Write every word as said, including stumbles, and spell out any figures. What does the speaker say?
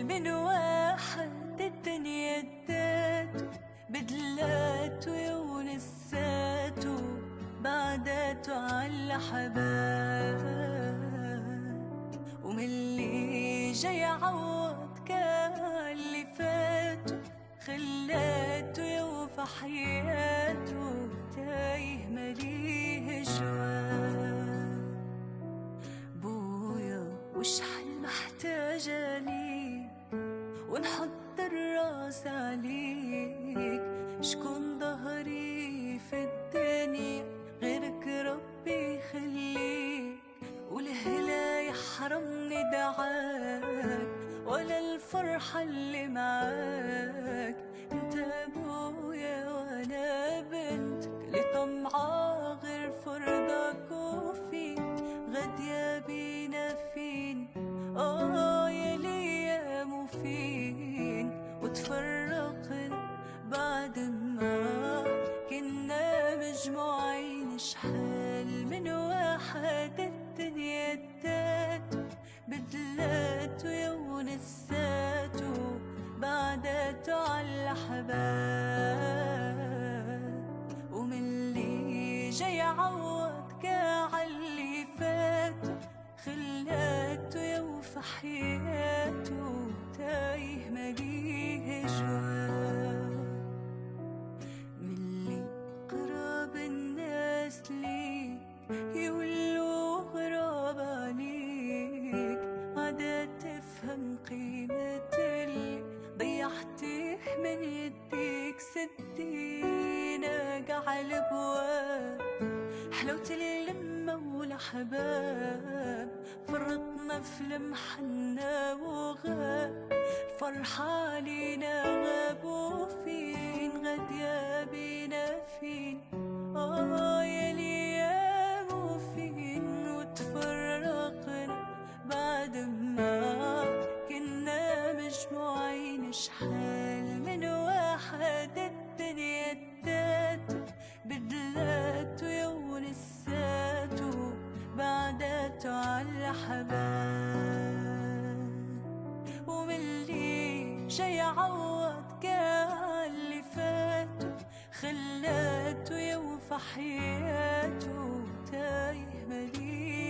من واحد الدنيا اداته بدلاته ونساته بعداته على حباب، ومن اللي جاي عوض كان اللي فاته خلاته يوفى حياته تايه مليه جواب. بويا وش حل محتاجة ليك ونحط الراس عليك، شكون ظهري في الدنيا غيرك ربي يخليك، والهلا يحرمني دعاك ولا الفرحة اللي معاك. انت ابويا وانا بنتك اللي طمعا غير فرضك وفيك، غديا بينا فين اه يا ليام وفين، وتفرقنا بعد ما كنا مجموعين. شحال من واحد الدنيا اداته بدلاته يا ونساته بعداته على حباب، ومن اللي جاي عوض كاع اللي فاته خلاته يوفى حياته تايه مليه جواب. من اللي قراب الناس ليك يولوا غراب عليك، عدا تفهم قيمة اللي ضيعته من يديك. سدينا قاع الابواب حلوة اللمة والأحباب، فرطنا في المحنة وغاب فرحة لينا غاب. وفين غديا بينا فين آه يا ليام وفين، وتفرقنا بعد ما كنا مجموعين. شحال من واحد الدنيا اداته بدلاته يا ونساته بعداته على حباب، ومن اللي جاي عوض كان اللي فاته خلاته يوفى حياته تايه مليه